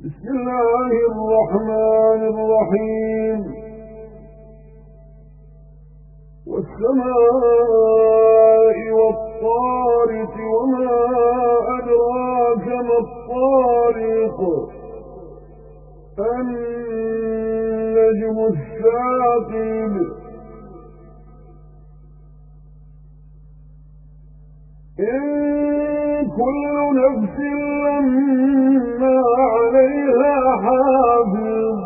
بسم الله الرحمن الرحيم والسماء والطارق وما أدراك ما الطارق النجم الثاقب إن كل نفس لما عليها حافظ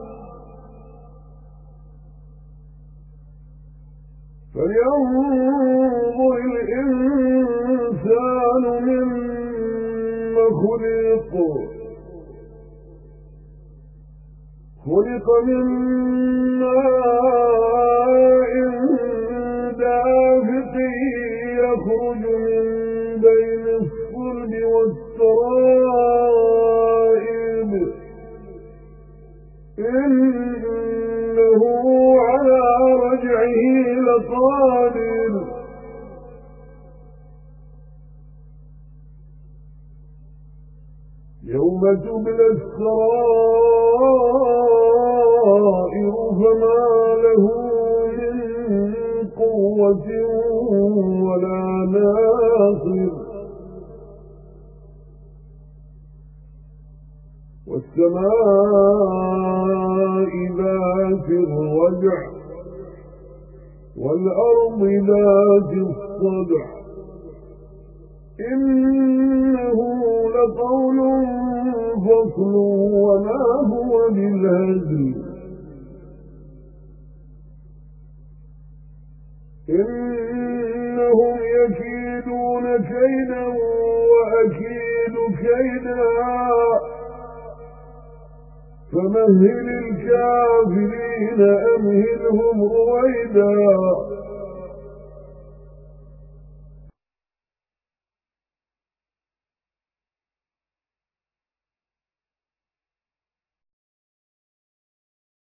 فلينظر الإنسان مما خلق من ماء دافق يخرج من بين الصلب والترائب إنه على رجعه لقادر يوم تبلى السرائر فما له من قوة ولا ناصر والسماء ذات الرجع والأرض ذات الصدع إنه لقول فصل وما هو بالهزل إنهم يكيدون كيدا وأكيد كيدا فمهل الكافرين أمهلهم رويدا